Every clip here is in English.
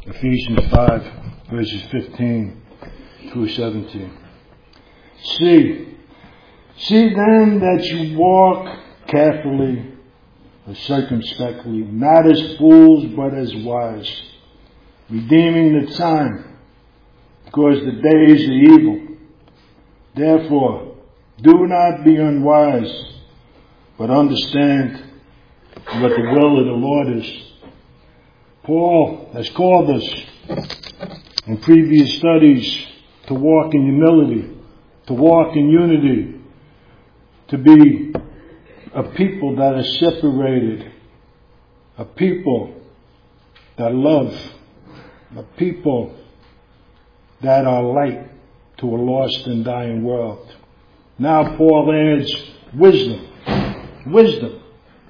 Ephesians 5, verses 15 through 17. See then that you walk carefully or circumspectly, not as fools but as wise, redeeming the time, because the days are evil. Therefore, do not be unwise, but understand what the will of the Lord is. Paul has called us in previous studies to walk in humility, to walk in unity, to be a people that are separated, a people that love, a people that are light to a lost and dying world. Now Paul adds wisdom. Wisdom.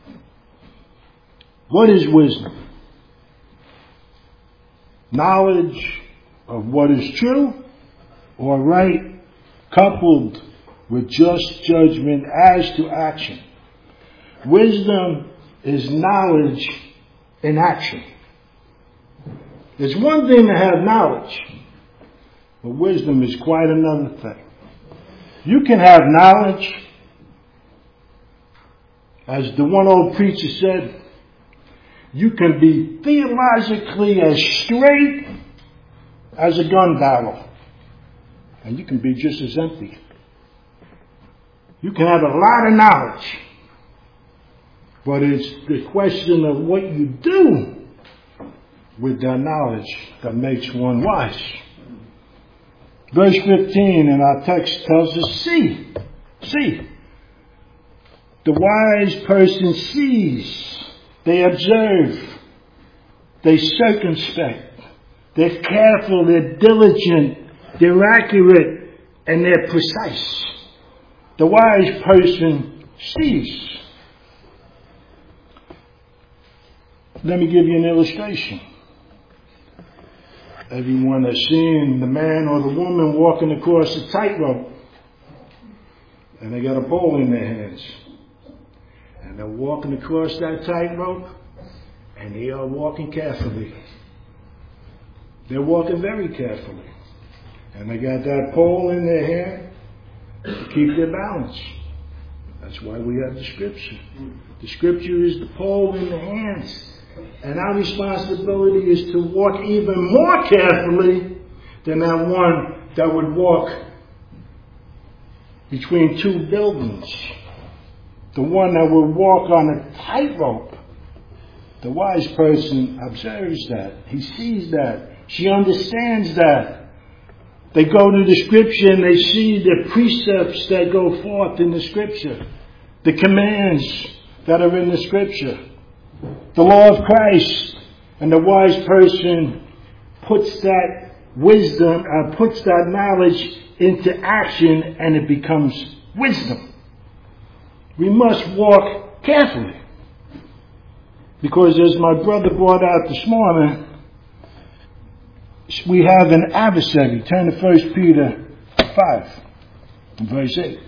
What is wisdom? Knowledge of what is true or right, coupled with just judgment as to action. Wisdom is knowledge in action. It's one thing to have knowledge, but wisdom is quite another thing. You can have knowledge, as the one old preacher said, you can be theologically as straight as a gun barrel, and you can be just as empty. You can have a lot of knowledge, but it's the question of what you do with that knowledge that makes one wise. Verse 15 in our text tells us, see. The wise person sees. They observe. They circumspect. They're careful. They're diligent. They're accurate. And they're precise. The wise person sees. Let me give you an illustration. Everyone has seen the man or the woman walking across a tightrope, and they got a pole in their hands. And they're walking across that tightrope, and they are walking carefully. They're walking very carefully. And they got that pole in their hand to keep their balance. That's why we have the Scripture. The Scripture is the pole in the hands. And our responsibility is to walk even more carefully than that one that would walk between two buildings. The one that would walk on a tightrope. The wise person observes that. He sees that. She understands that. They go to the Scripture and they see the precepts that go forth in the Scripture. The commands that are in the Scripture. The law of Christ. And the wise person puts that wisdom, puts that knowledge into action, and it becomes wisdom. We must walk carefully. Because as my brother brought out this morning, we have an adversary. Turn to 1 Peter 5, verse 8.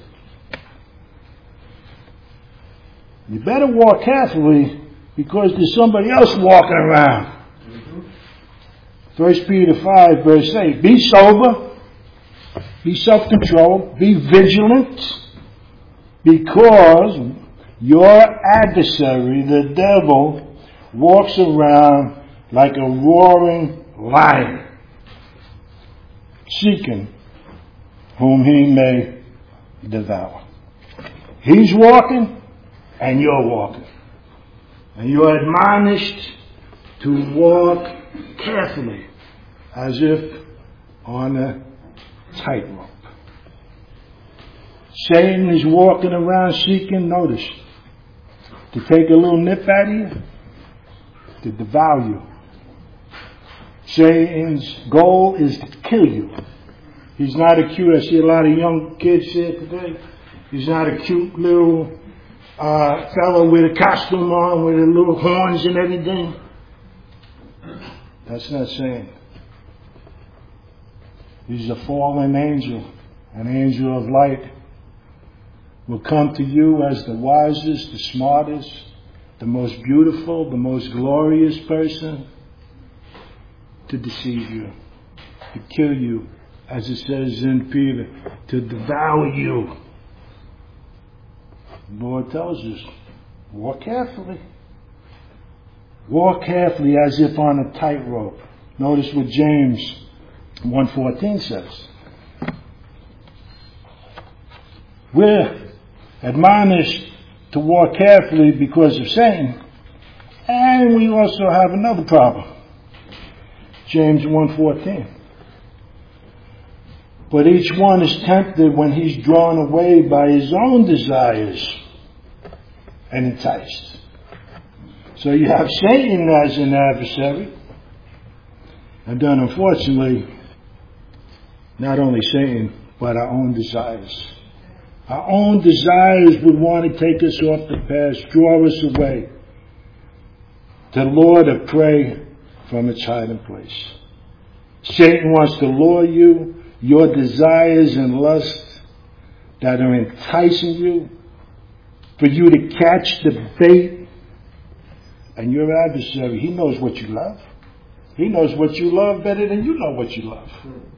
You better walk carefully because there's somebody else walking around. 1 Peter 5, verse 8. Be sober, be self-controlled, be vigilant, because your adversary, the devil, walks around like a roaring lion, seeking whom he may devour. He's walking, and you're walking. And you're admonished to walk carefully, as if on a tightrope. Satan is walking around seeking, notice, to take a little nip out of you, to devour you. Satan's goal is to kill you. He's not a cute, I see a lot of young kids here today. He's not a cute little fellow with a costume on, with the little horns and everything. That's not Satan. He's a fallen angel, an angel of light. Will come to you as the wisest, the smartest, the most beautiful, the most glorious person, to deceive you, to kill you, as it says in Peter, to devour you. The Lord tells us, walk carefully. Walk carefully as if on a tightrope. Notice what James 1:14 says. We're admonished to walk carefully because of Satan, and we also have another problem. James 1:14. But each one is tempted when he's drawn away by his own desires and enticed. So you have Satan as an adversary, and then unfortunately, not only Satan, but our own desires. Our own desires would want to take us off the path, draw us away to lure the prey from its hiding place. Satan wants to lure you, your desires and lusts that are enticing you, for you to catch the bait. And your adversary, he knows what you love. He knows what you love better than you know what you love.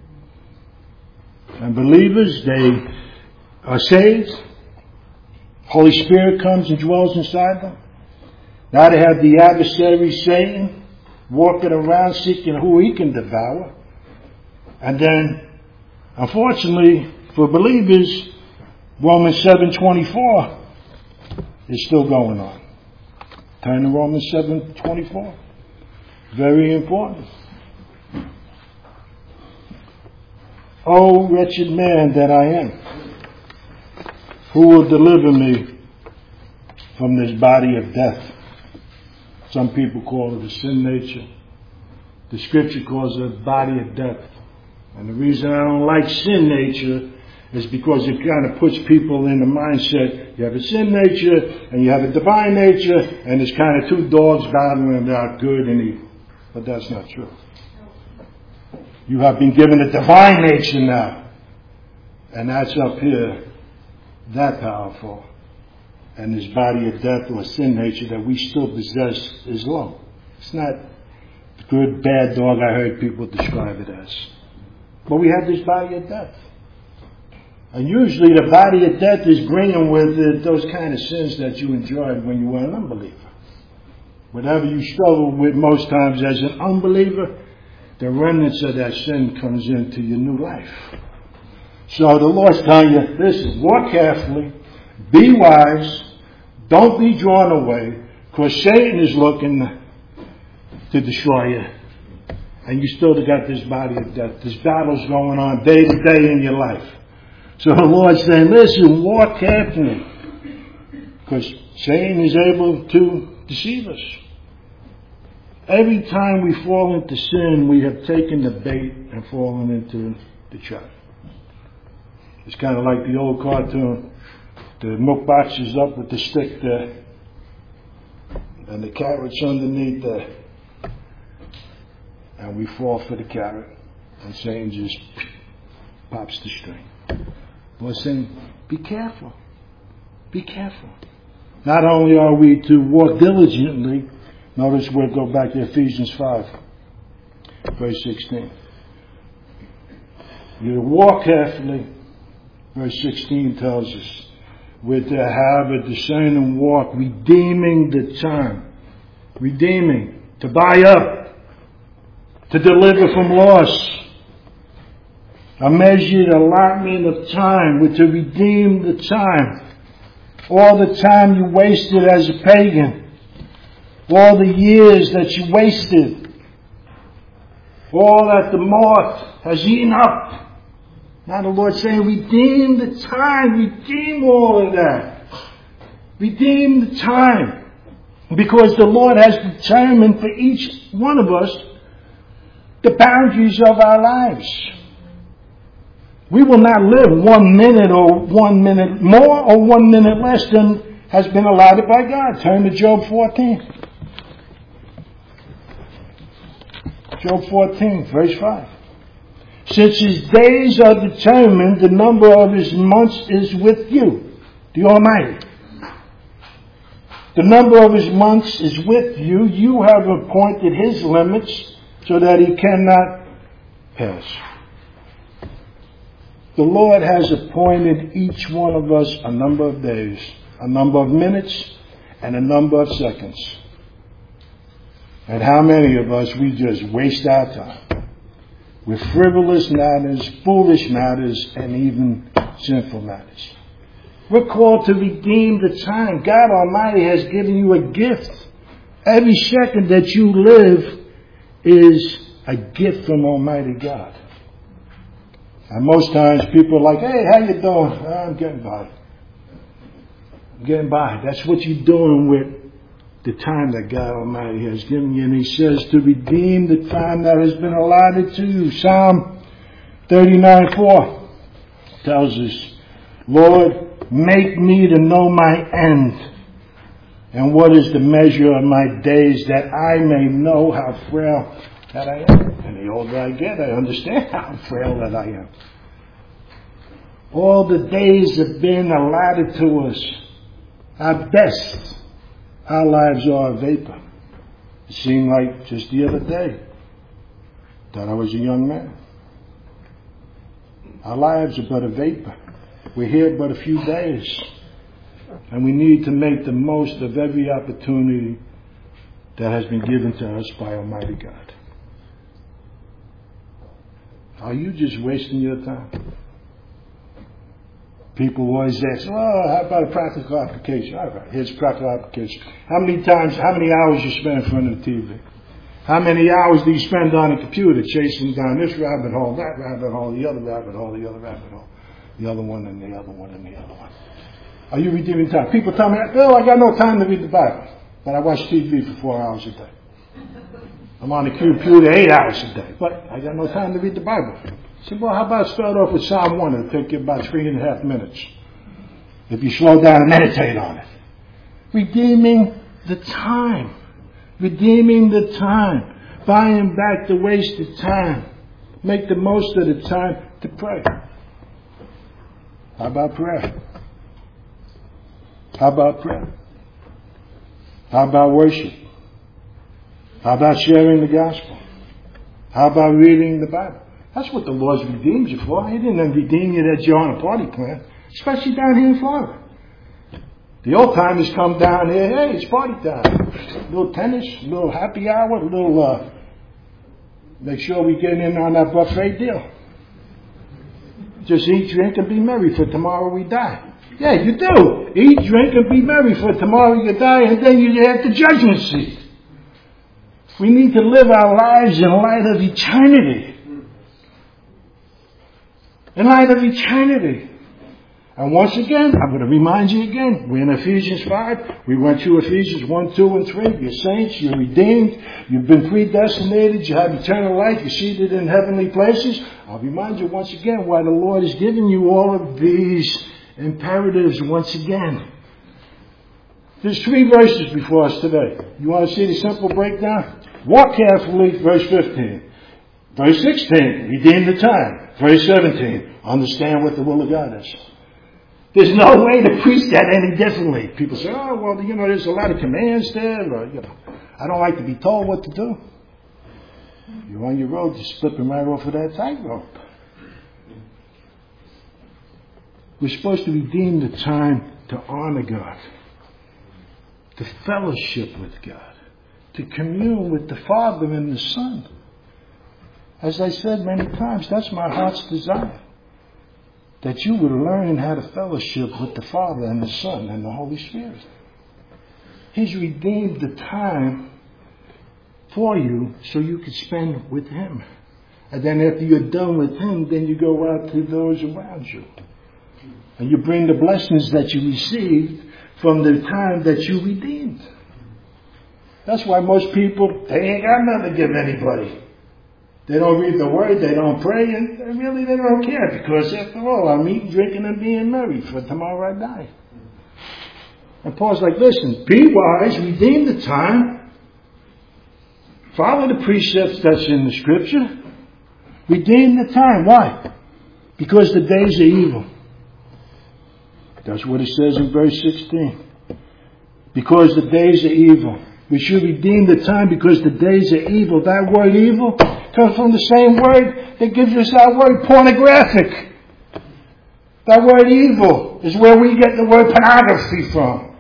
And believers, they are saved. Holy Spirit comes and dwells inside them. Now they have the adversary, Satan, walking around seeking who he can devour. And then, unfortunately, for believers, Romans 7:24 is still going on. Turn to Romans 7:24. Very important. Oh, wretched man that I am, who will deliver me from this body of death? Some people call it a sin nature. The scripture calls it a body of death. And the reason I don't like sin nature is because it kind of puts people in the mindset, you have a sin nature and you have a divine nature, and it's kind of two dogs battling about good and evil. But that's not true. You have been given a divine nature now. And that's up here, that powerful. And this body of death or sin nature that we still possess is low. It's not the good, bad dog I heard people describe it as. But we have this body of death. And usually the body of death is bringing with it those kind of sins that you enjoyed when you were an unbeliever. Whatever you struggle with most times as an unbeliever, the remnants of that sin comes into your new life. So the Lord's telling you, listen, walk carefully, be wise, don't be drawn away, because Satan is looking to destroy you. And you still got this body of death. This battle's going on day to day in your life. So the Lord's saying, listen, walk carefully, because Satan is able to deceive us. Every time we fall into sin, we have taken the bait and fallen into the trap. It's kind of like the old cartoon. The milk box is up with the stick there, and the carrot's underneath there. And we fall for the carrot, and Satan just pops the string. Lord's saying, be careful. Be careful. Not only are we to walk diligently, notice we'll go back to Ephesians 5, verse 16. You're to walk carefully. Verse 16 tells us we're to have a discerning walk, redeeming the time. Redeeming, to buy up, to deliver from loss. A measured allotment of time, we're to redeem the time. All the time you wasted as a pagan. All the years that you wasted. All that the moth has eaten up. Now the Lord's saying, redeem the time. Redeem all of that. Redeem the time. Because the Lord has determined for each one of us the boundaries of our lives. We will not live 1 minute or 1 minute more or 1 minute less than has been allotted by God. Turn to Job 14. Job 14, verse 5. Since his days are determined, the number of his months is with you, the Almighty. The number of his months is with you. You have appointed his limits. so that he cannot pass. The Lord has appointed each one of us a number of days, a number of minutes, and a number of seconds. And how many of us, we just waste our time with frivolous matters, foolish matters, and even sinful matters. We're called to redeem the time. God Almighty has given you a gift. Every second that you live is a gift from Almighty God. And most times people are like, hey, how you doing? I'm getting by. I'm getting by. That's what you're doing with the time that God Almighty has given you. And he says to redeem the time that has been allotted to you. Psalm 39:4 tells us, Lord, make me to know my end, and what is the measure of my days, that I may know how frail that I am. And the older I get, I understand how frail that I am. All the days have been allotted to us. Our best, our lives are a vapor. It seemed like just the other day that I was a young man. Our lives are but a vapor. We're here but a few days. And we need to make the most of every opportunity that has been given to us by Almighty God. Are you just wasting your time? People always ask, oh, how about a practical application? All right, here's a practical application. How many hours you spend in front of the TV? How many hours do you spend on the computer chasing down this rabbit hole, that rabbit hole, the other rabbit hole, the other rabbit hole, the other one and the other one and the other one? Are you redeeming time? People tell me, oh, I got no time to read the Bible, but I watch TV for 4 hours a day. I'm on the computer 8 hours a day, but I got no time to read the Bible. I said, well, how about start off with Psalm 1? It'll take you about 3.5 minutes if you slow down and meditate on it. Redeeming the time. Redeeming the time. Buying back the wasted time. Make the most of the time to pray. How about prayer? How about prayer? How about worship? How about sharing the gospel? How about reading the Bible? That's what the Lord's redeemed you for. He didn't redeem you that you're on a party plan, especially down here in Florida. The old timers come down here, hey, it's party time. A little tennis, a little happy hour, a little, make sure we get in on that buffet deal. Just eat, drink, and be merry, for tomorrow we die. Yeah, you do. Eat, drink, and be merry, for tomorrow you die, and then you have the judgment seat. We need to live our lives in light of eternity. In light of eternity. And once again, I'm going to remind you again, we're in Ephesians 5. We went through Ephesians 1, 2, and 3. You're saints, you're redeemed, you've been predestinated, you have eternal life, you're seated in heavenly places. I'll remind you once again why the Lord has given you all of these imperatives once again. There's 3 verses before us today. You want to see the simple breakdown? Walk carefully, verse 15. Verse 16, redeem the time. Verse 17, understand what the will of God is. There's no way to preach that any differently. People say, oh, well, there's a lot of commands there. Or, I don't like to be told what to do. You're on your road, you're slipping right off of that tightrope. We're supposed to redeem the time to honor God, to fellowship with God, to commune with the Father and the Son. As I said many times, that's my heart's desire. That you would learn how to fellowship with the Father and the Son and the Holy Spirit. He's redeemed the time for you so you could spend with Him. And then after you're done with Him, then you go out to those around you. And you bring the blessings that you received from the time that you redeemed. That's why most people, they ain't got nothing to give anybody. They don't read the Word, they don't pray, and they don't care, because after all, I'm eating, drinking, and being merry, for tomorrow I die. And Paul's like, listen, be wise, redeem the time, follow the precepts that's in the Scripture, redeem the time. Why? Because the days are evil. That's what it says in verse 16. Because the days are evil. We should redeem the time because the days are evil. That word evil comes from the same word that gives us our word pornographic. That word evil is where we get the word pornography from.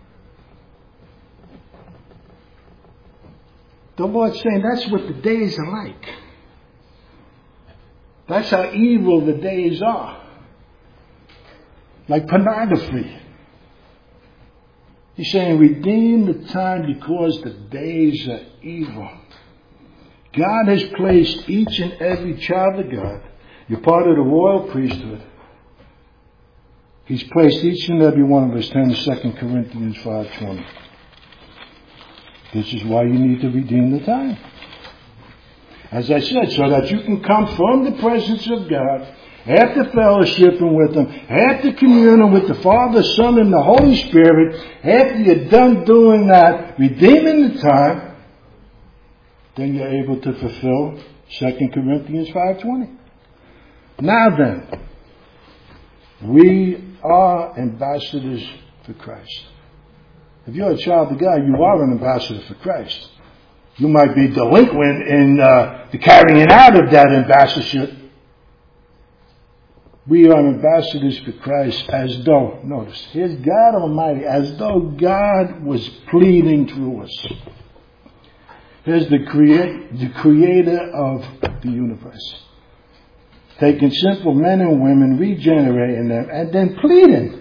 The Lord's saying that's what the days are like. That's how evil the days are. Like pornography. He's saying redeem the time because the days are evil. God has placed each and every child of God. You're part of the royal priesthood. He's placed each and every one of us. Turn to 2 Corinthians 5:20. This is why you need to redeem the time. As I said, so that you can come from the presence of God, after fellowshipping with Him, after communing with the Father, Son, and the Holy Spirit, after you're done doing that, redeeming the time, then you're able to fulfill 2 Corinthians 5:20. Now then, we are ambassadors for Christ. If you're a child of God, you are an ambassador for Christ. You might be delinquent in the carrying out of that ambassadorship. We are ambassadors for Christ as though, notice, here's God Almighty, as though God was pleading through us. Here's the creator of the universe. Taking simple men and women, regenerating them, and then pleading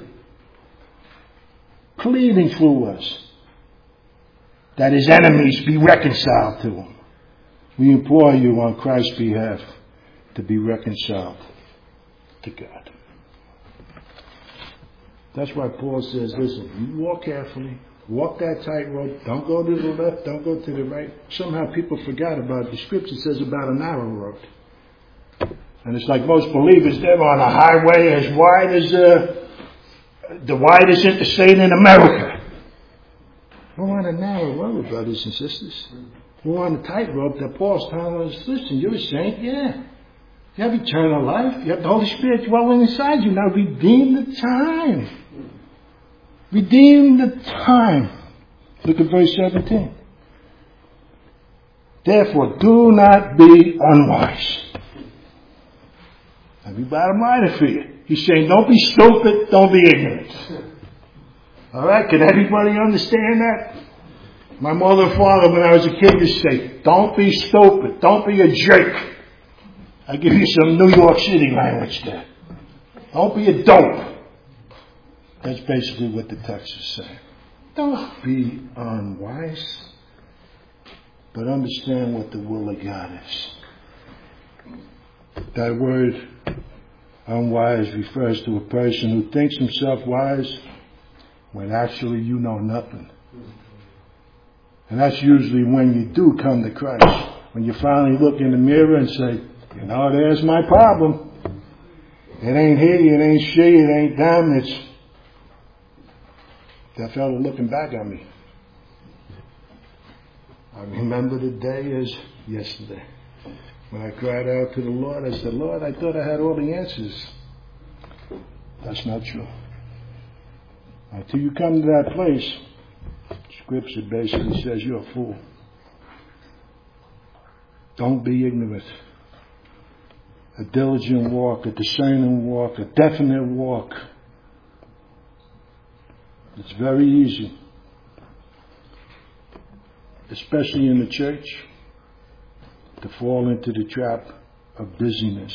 through us that His enemies be reconciled to Him. We implore you on Christ's behalf to be reconciled to God. That's why Paul says, listen, you walk carefully, walk that tightrope, don't go to the left, don't go to the right. Somehow people forgot about the scripture says about a narrow road. And it's like most believers, they're on a highway as wide as the widest interstate in America. We're on a narrow road, brothers and sisters. We're on a tightrope that Paul's telling us, listen, you're a saint, yeah. You have eternal life. You have the Holy Spirit dwelling inside you. Now redeem the time. Redeem the time. Look at verse 17. Therefore, do not be unwise. Let me bottom line it for you. He's saying, don't be stupid, don't be ignorant. Alright, can everybody understand that? My mother and father, when I was a kid, used to say, don't be stupid, don't be a jerk. I give you some New York City language there. Don't be a dope. That's basically what the text is saying. Don't be unwise, but understand what the will of God is. That word unwise refers to a person who thinks himself wise when actually you know nothing. And that's usually when you do come to Christ. When you finally look in the mirror and say, you know, there's my problem. It ain't he, it ain't she, it ain't them, it's that fellow looking back at me. I remember the day as yesterday. When I cried out to the Lord, I said, Lord, I thought I had all the answers. That's not true. Until you come to that place, Scripture basically says you're a fool. Don't be ignorant. A diligent walk, a discerning walk, a definite walk. It's very easy, especially in the church, to fall into the trap of busyness.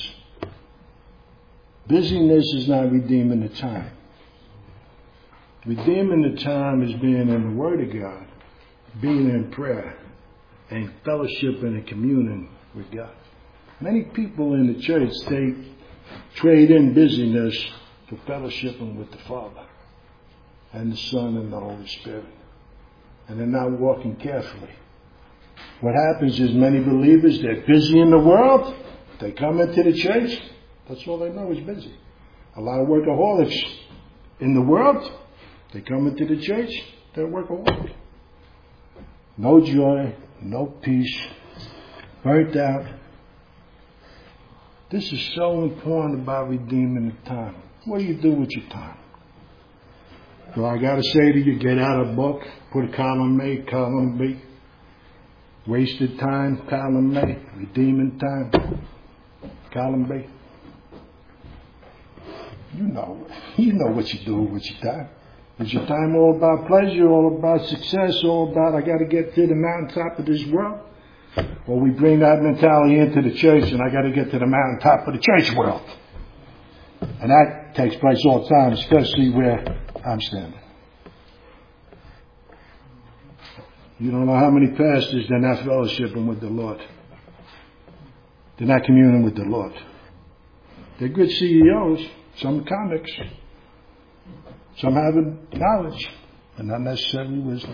Busyness is not redeeming the time. Redeeming the time is being in the Word of God, being in prayer, and fellowship and communing with God. Many people in the church, they trade in busyness for fellowshipping with the Father and the Son and the Holy Spirit. And they're not walking carefully. What happens is many believers, they're busy in the world. They come into the church. That's all they know is busy. A lot of workaholics in the world. They come into the church. They're workaholic. No joy, no peace, burnt out. This is so important about redeeming the time. What do you do with your time? So I got to say to you, get out a book, put a column A, column B. Wasted time, column A. Redeeming time, column B. You know what you do with your time. Is your time all about pleasure, all about success, all about I got to get to the mountaintop of this world? Or we bring that mentality into the church and I got to get to the mountaintop of the church world. And that takes place all the time, especially where I'm standing. You don't know how many pastors they're not fellowshipping with the Lord. They're not communing with the Lord. They're good CEOs, some comics, some having knowledge, and not necessarily wisdom.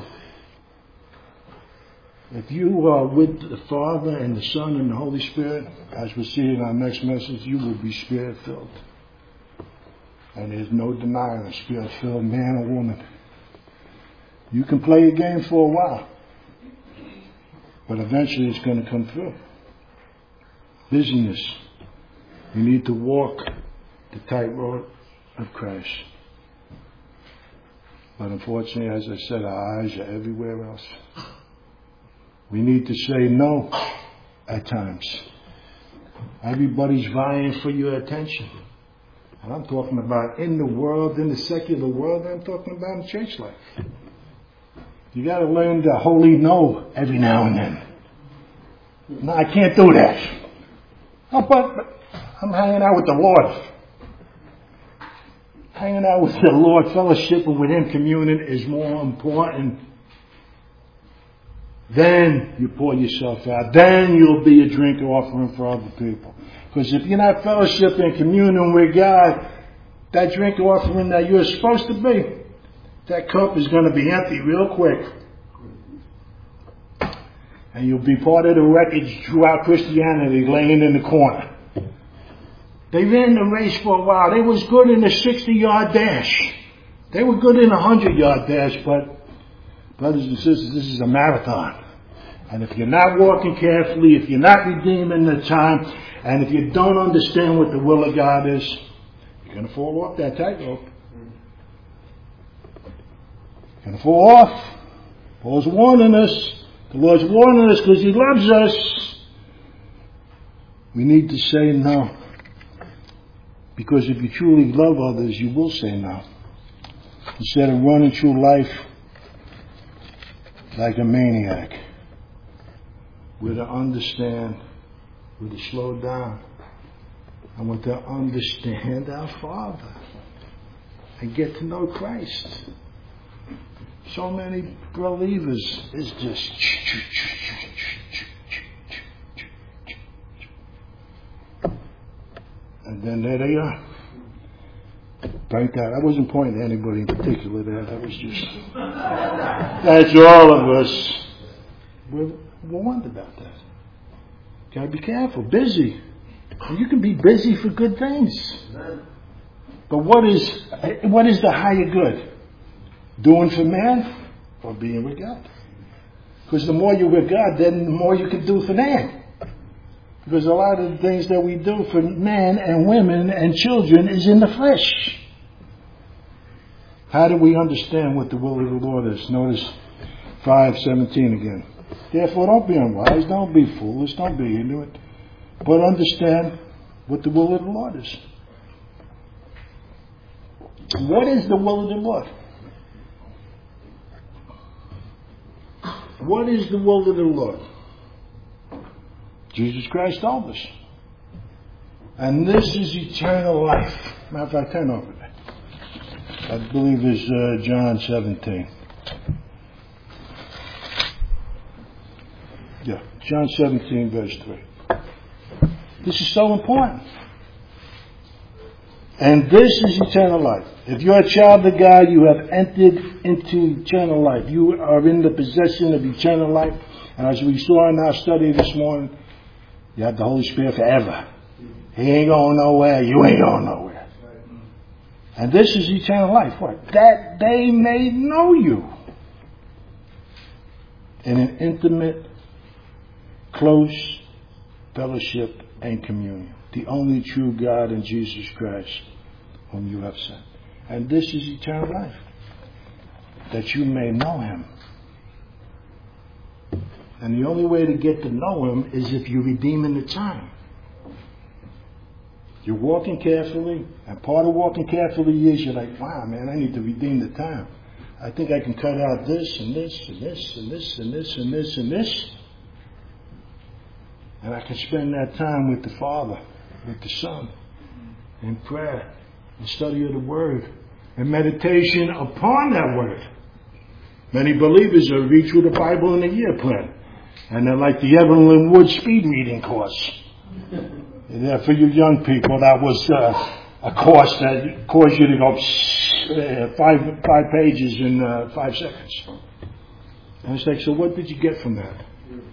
If you are with the Father and the Son and the Holy Spirit, as we'll see in our next message, you will be Spirit-filled. And there's no denying a Spirit-filled man or woman. You can play a game for a while, but eventually it's going to come through. Busyness. You need to walk the tightrope of Christ. But unfortunately, as I said, our eyes are everywhere else. We need to say no at times. Everybody's vying for your attention. And I'm talking about in the world, in the secular world, I'm talking about in church life. You got to learn to holy no every now and then. No, I can't do that. Oh, but I'm hanging out with the Lord. Hanging out with the Lord, fellowshipping with Him, communing is more important. Then you pour yourself out. Then you'll be a drink offering for other people. Because if you're not fellowshipping and communing with God, that drink offering that you're supposed to be, that cup is going to be empty real quick. And you'll be part of the wreckage throughout Christianity laying in the corner. They ran the race for a while. They was good in the 60-yard dash. They were good in a 100-yard dash, but brothers and sisters, this is a marathon. And if you're not walking carefully, if you're not redeeming the time, and if you don't understand what the will of God is, you're going to fall off that tightrope. You're going to fall off. Paul's warning us. The Lord's warning us because He loves us. We need to say no. Because if you truly love others, you will say no. Instead of running through life like a maniac. We're to understand, we're to slow down, and we're to understand our Father and get to know Christ. So many believers is just and then there they are. Burnt out. I wasn't pointing at anybody in particular there. That was just that's all of us. We're wondering about that. Gotta be careful. Busy. You can be busy for good things. But what is the higher good? Doing for man or being with God? Because the more you're with God, then the more you can do for man. Because a lot of the things that we do for men and women and children is in the flesh. How do we understand what the will of the Lord is? Notice 5:17 again. Therefore, don't be unwise, don't be foolish, don't be ignorant, but understand what the will of the Lord is. What is the will of the Lord? What is the will of the Lord? Jesus Christ told us. And this is eternal life. Matter of fact, turn over there. I believe it's John 17. Yeah, John 17, verse 3. This is so important. And this is eternal life. If you're a child of God, you have entered into eternal life. You are in the possession of eternal life. And as we saw in our study this morning, you have the Holy Spirit forever. He ain't going nowhere. You ain't going nowhere. And this is eternal life. What? That they may know you in an intimate, close fellowship and communion. The only true God and Jesus Christ whom you have sent. And this is eternal life. that you may know him. And the only way to get to know him is if you redeem in the time. You're walking carefully, and part of walking carefully is you're like, wow, man, I need to redeem the time. I think I can cut out this and this and this and this and this and this and this. And I can spend that time with the Father, with the Son, in prayer, in study of the Word, and meditation upon that Word. Many believers have read through the Bible in a year plan. And they're like the Evelyn Wood speed reading course. Yeah, for you young people, that was a course that caused you to go five pages in 5 seconds. And it's like, so what did you get from that?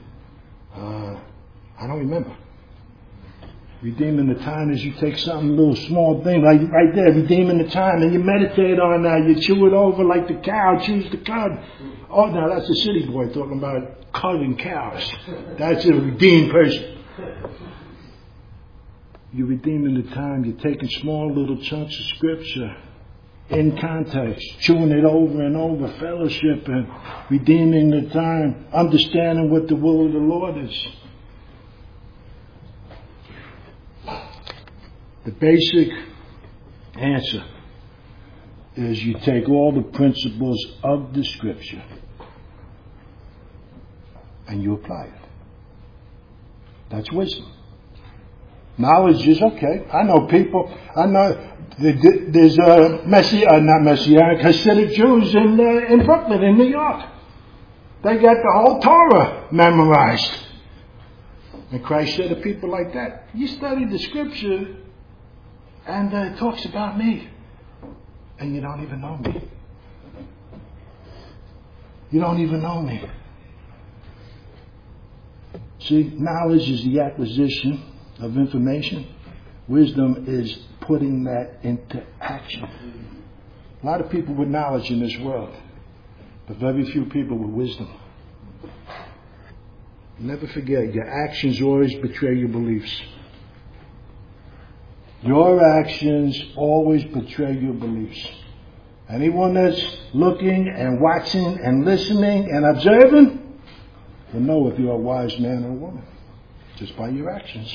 I don't remember. Redeeming the time is you take something, a little small thing, like right there, redeeming the time, and you meditate on that. You chew it over like the cow chews the cud. Oh, now that's a city boy talking about cutting cows. That's a redeemed person. You're redeeming the time. You're taking small little chunks of scripture in context, chewing it over and over, fellowship and redeeming the time, understanding what the will of the Lord is. The basic answer is you take all the principles of the scripture and you apply it. That's wisdom. Knowledge is okay. I know people. I know there's not Messianic Hasidic Jews in Brooklyn, in New York. They got the whole Torah memorized. And Christ said to people like that, you study the scripture and it talks about me. And you don't even know me. You don't even know me. See, knowledge is the acquisition of information. Wisdom is putting that into action. A lot of people with knowledge in this world, but very few people with wisdom. Never forget, your actions always betray your beliefs. Your actions always betray your beliefs. Anyone that's looking and watching and listening and observing will know if you're a wise man or a woman, just by your actions.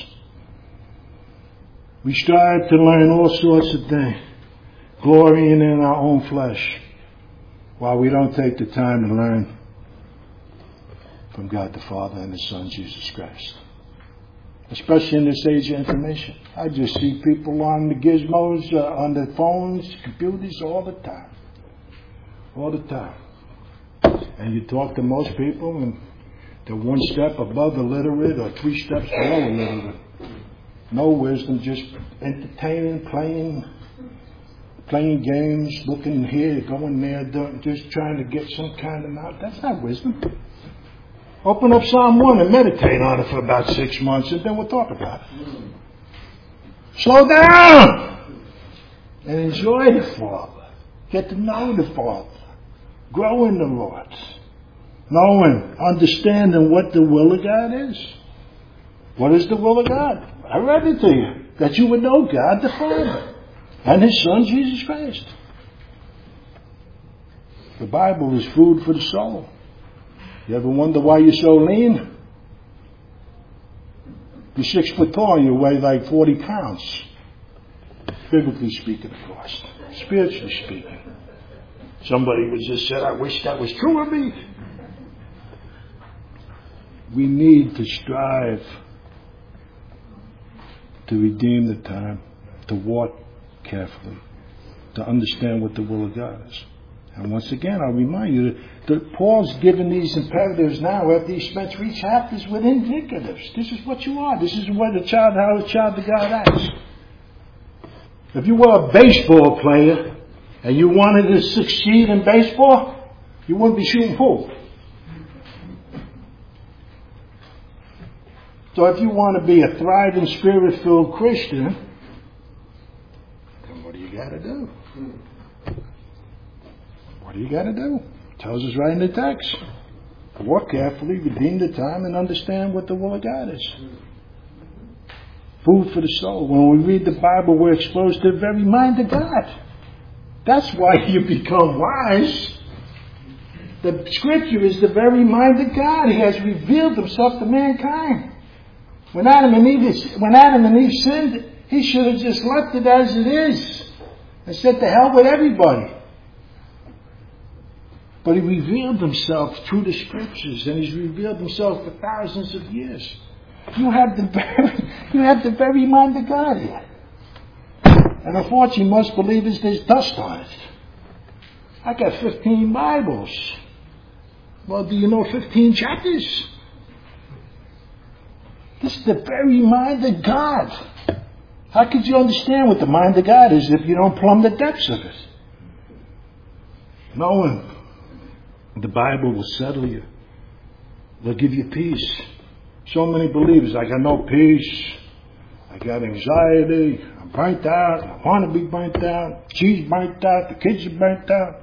We strive to learn all sorts of things, glorying in our own flesh, while we don't take the time to learn from God the Father and His Son, Jesus Christ. Especially in this age of information. I just see people on the gizmos, on their phones, computers all the time. All the time. And you talk to most people and they're one step above illiterate or 3 steps below illiterate. No wisdom, just entertaining, playing games, looking here, going there, just trying to get some kind of knowledge. That's not wisdom. Open up Psalm 1 and meditate on it for about 6 months and then we'll talk about it. Slow down and enjoy the Father. Get to know the Father. Grow in the Lord. Knowing, understanding what the will of God is. What is the will of God? I read it to you. That you would know God the Father and His Son Jesus Christ. The Bible is food for the soul. You ever wonder why you're so lean? You're 6 foot tall, you weigh like 40 pounds. Biblically speaking, of course. Spiritually speaking. Somebody was just said, I wish that was true of me. We need to strive to redeem the time, to walk carefully, to understand what the will of God is. And once again, I'll remind you that Paul's given these imperatives now after he spent 3 chapters with indicatives. This is what you are. This is what how a child of God acts. If you were a baseball player and you wanted to succeed in baseball, you wouldn't be shooting pool. So if you want to be a thriving, spirit-filled Christian, then what do you got to do? What do you got to do? It tells us right in the text. Walk carefully, redeem the time, and understand what the will of God is. Food for the soul. When we read the Bible, we're exposed to the very mind of God. That's why you become wise. The Scripture is the very mind of God. He has revealed Himself to mankind. When Adam and Eve sinned, He should have just left it as it is and said, to hell with everybody. But He revealed Himself through the Scriptures, and He's revealed Himself for thousands of years. You have the very mind of God here. And unfortunately, most believers, there's dust on it. I got 15 Bibles. Well, do you know 15 chapters? This is the very mind of God. How could you understand what the mind of God is if you don't plumb the depths of it? Knowing the Bible will settle you. They'll give you peace. So many believers, I got no peace. I got anxiety. I'm burnt out. I want to be burnt out. She's burnt out. The kids are burnt out.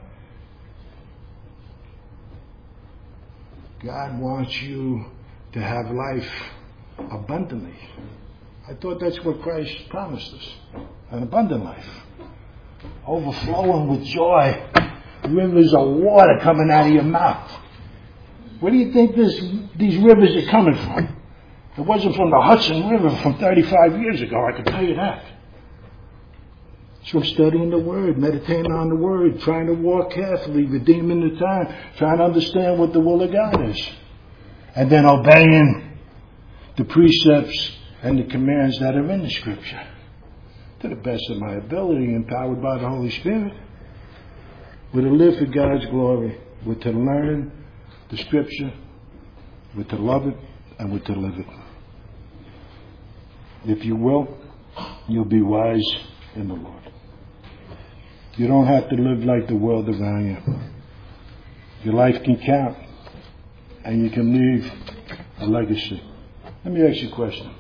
God wants you to have life abundantly. I thought that's what Christ promised us. An abundant life. Overflowing with joy. Rivers of water coming out of your mouth. Where do you think these rivers are coming from? It wasn't from the Hudson River from 35 years ago, I can tell you that. It's from studying the Word, meditating on the Word, trying to walk carefully, redeeming the time, trying to understand what the will of God is. And then obeying the precepts and the commands that are in the Scripture. To the best of my ability, empowered by the Holy Spirit. We're to live for God's glory. We're to learn the Scripture. We're to love it, and we're to live it. If you will, you'll be wise in the Lord. You don't have to live like the world around you. Your life can count, and you can leave a legacy. Let me ask you a question.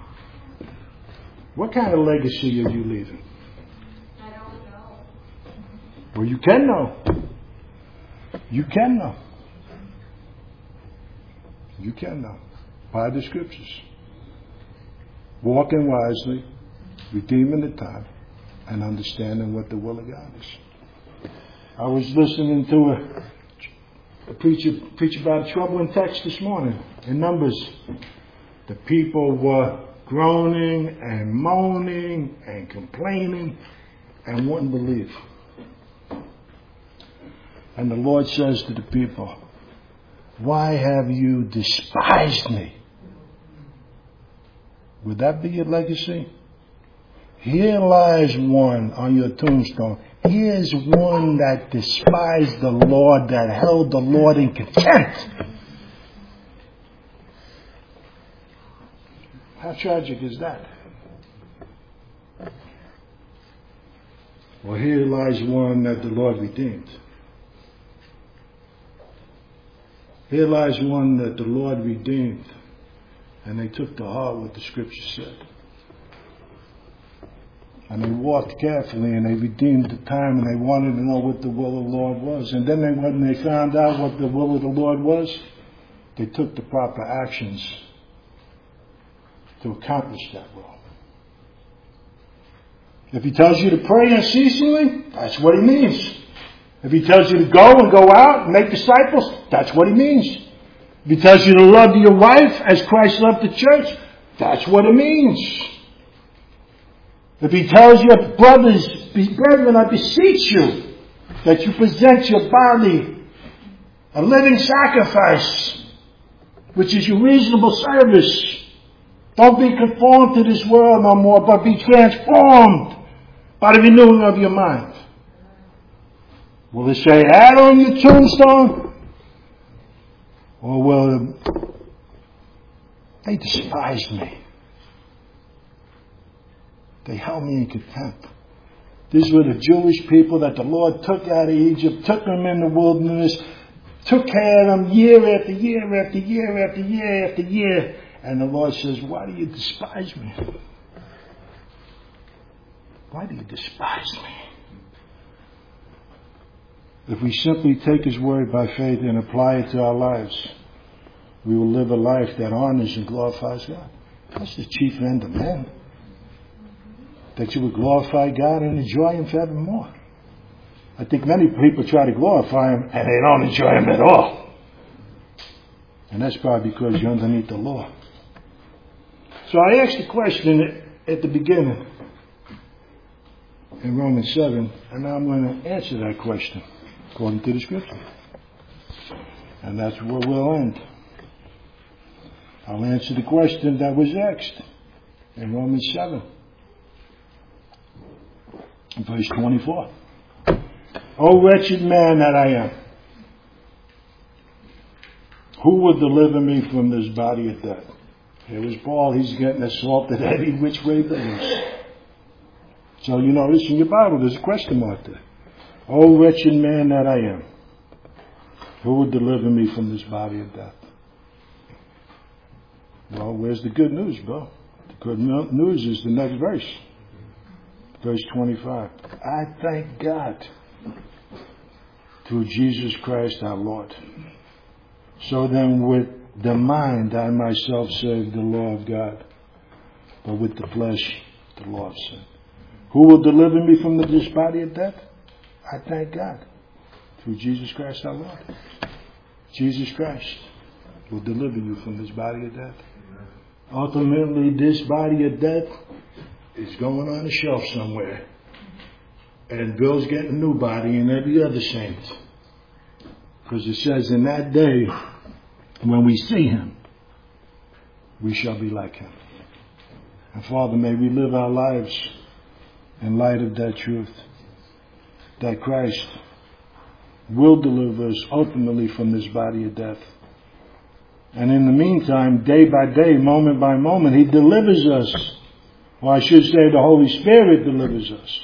What kind of legacy are you leaving? I don't know. Well, you can know. You can know. You can know. By the Scriptures. Walking wisely, redeeming the time, and understanding what the will of God is. I was listening to a preacher preach about a troubling text this morning in Numbers. The people were groaning and moaning and complaining and wouldn't believe. And the Lord says to the people, why have you despised me? Would that be your legacy? Here lies one on your tombstone. Here's one that despised the Lord, that held the Lord in contempt. How tragic is that? Well, here lies one that the Lord redeemed. Here lies one that the Lord redeemed. And they took to heart what the Scripture said. And they walked carefully and they redeemed the time and they wanted to know what the will of the Lord was. And then when they found out what the will of the Lord was, they took the proper actions to accomplish that will. If He tells you to pray unceasingly, that's what He means. If He tells you to go and go out and make disciples, that's what He means. If He tells you to love your wife as Christ loved the church, that's what it means. If He tells your brethren, I beseech you that you present your body a living sacrifice, which is your reasonable service. Don't be conformed to this world no more, but be transformed by the renewing of your mind. Will it say that on your tombstone? Or will they despised me? They held me in contempt. These were the Jewish people that the Lord took out of Egypt, took them in the wilderness, took care of them year after year after year after year after year. And the Lord says, why do you despise me? Why do you despise me? If we simply take His word by faith and apply it to our lives, we will live a life that honors and glorifies God. That's the chief end of man. That you would glorify God and enjoy Him forevermore. I think many people try to glorify Him and they don't enjoy Him at all. And that's probably because you're underneath the law. So I asked the question at the beginning in Romans 7, and now I'm going to answer that question according to the Scripture. And that's where we'll end. I'll answer the question that was asked in Romans 7, verse 24. O wretched man that I am, who will deliver me from this body of death? Here was Paul, he's getting assaulted every which way but loose. So you notice in your Bible there's a question mark there. O wretched man that I am, who will deliver me from this body of death? Well, where's the good news, bro? The good news is the next verse. Verse 25. I thank God through Jesus Christ our Lord. So then with the mind I myself serve the law of God, but with the flesh the law of sin. Who will deliver me from this body of death? I thank God through Jesus Christ our Lord. Jesus Christ will deliver you from this body of death. Ultimately, this body of death is going on a shelf somewhere. And Bill's getting a new body and every other saint. Because it says in that day, when we see Him, we shall be like Him. And Father, may we live our lives in light of that truth. That Christ will deliver us ultimately from this body of death. And in the meantime, day by day, moment by moment, He delivers us. Or I should say the Holy Spirit delivers us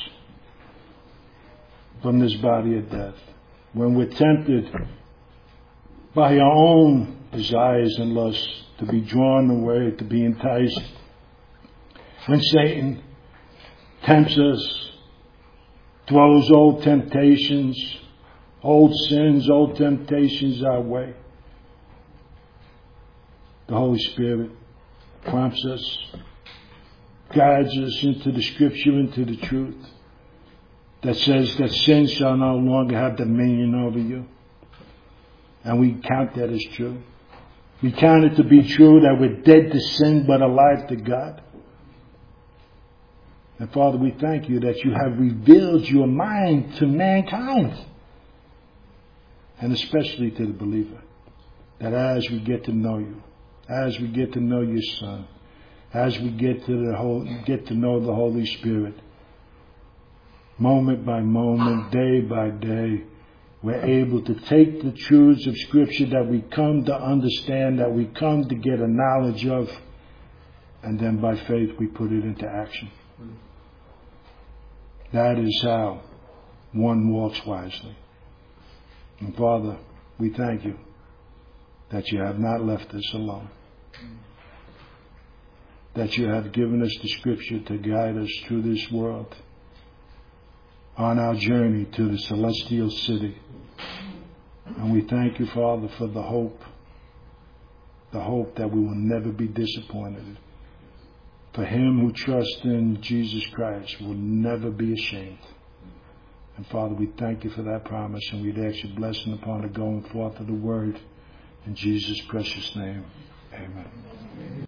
from this body of death. When we're tempted by our own desires and lusts to be drawn away, to be enticed. When Satan tempts us, throws old temptations, old sins, old temptations our way, the Holy Spirit prompts us, guides us into the Scripture, into the truth that says that sin shall no longer have dominion over you. And we count that as true. We count it to be true that we're dead to sin but alive to God. And Father, we thank you that you have revealed your mind to mankind. And especially to the believer. That as we get to know you, as we get to know your Son, as we get to know the Holy Spirit, moment by moment, day by day, we're able to take the truths of Scripture that we come to understand, that we come to get a knowledge of, and then by faith we put it into action. That is how one walks wisely. And Father, we thank you that you have not left us alone. That you have given us the Scripture to guide us through this world on our journey to the celestial city. And we thank you, Father, for the hope that we will never be disappointed. For him who trusts in Jesus Christ will never be ashamed. And Father, we thank you for that promise, and we'd ask your blessing upon the going forth of the word. In Jesus' precious name, amen.